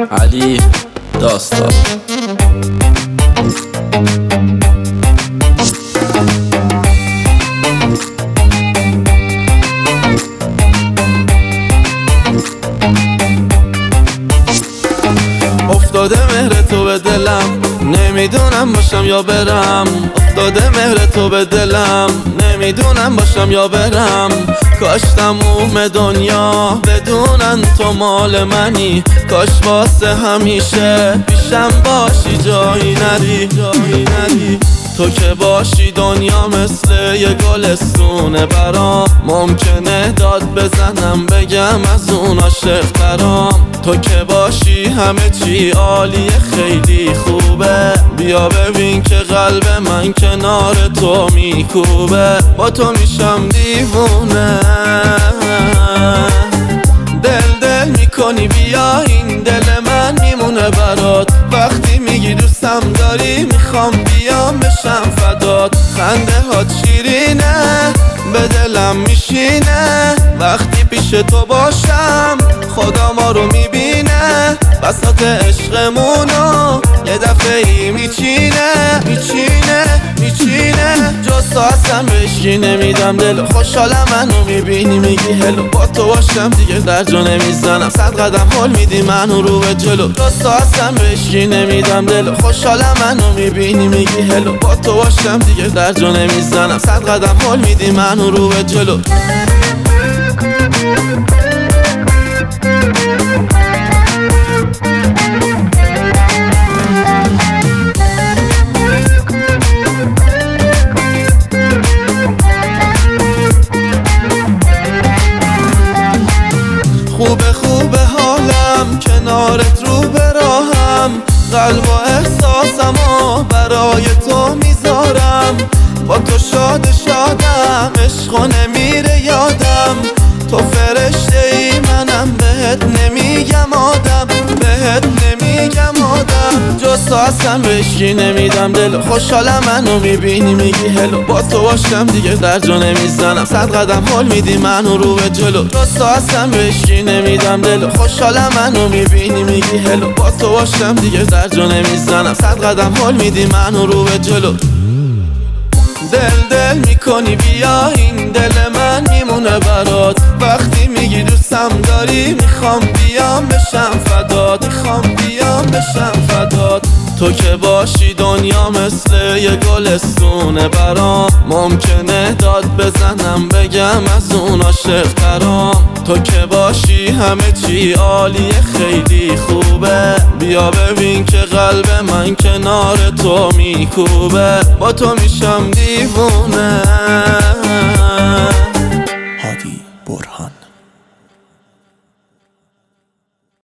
علی داستان. افتاده مهر تو به دلم، نمیدونم باشم یا برم. افتاده مهر تو به دلم، نمیدونم باشم یا برم. کاش تموم دنیا بدونن تو مال منی، کاش واسه همیشه پیشم باشی، جایی نری. تو که باشی دنیا مثل یه گلستونه برام. ممکنه داد بزنم بگم از اون عاشق ترام. تو که باشی همه چی عالیه، خیلی خوبه. بیا ببین که قلب من کنار تو میکوبه. با تو میشم دیوونه، دل میکنی. بیا این دل من میمونه برات. وقتی میگی دوستم داری میخوام بیام بشم فدات. خنده هات شیرینه به دلم میشینه. وقتی پیش تو باشم خدا ما رو میبینه. بساط عشقمونو یه دفعه ای میچینه. جز تو اصلا بهشی نمیدم دل. خوشحالم منو میبینی میگی هلو. با تو باشم دیگه در جا نمیزنم. 100 قدم هل میدی منو رو به جلو. جز تو اصلا بهشی نمیدم دل. خوشحالم منو میبینی میگی هلو. با تو باشم دیگه در جا نمیزنم. 100 قدم هل میدی منو رو به جلو. خوبه حالم کنارت رو به راهم. قلب و احساسمو برای تو میذارم. با تو شادم، عشقو نمیره یادم. تو فرشته ای منم، بهت نمیگم آدم. جز تو اصلا بهشی نمیدم دل. خوشحالم منو میبینی میگی هلو. با تو باشم دیگه در جا نمیزنم. 100 قدم هل میدی منو رو به جلو. جز تو اصلا بهشی نمیدم دل. خوشحالم منو میبینی میگی هلو. با تو باشم دیگه در جا نمیزنم. 100 قدم هل میدی منو رو به جلو. دل میکنی. بیا این دل من میمونه برات. وقتی میگی دوستم داری میخوام بیام بشم فدات. تو که باشی دنیا مثل یه گلستونه برام. ممکنه داد بزنم بگم از اون عاشق ترام. تو که باشی همه چی عالیه، خیلی خوبه. بیا ببین که قلب من کنار تو میکوبه. با تو میشم دیوونه.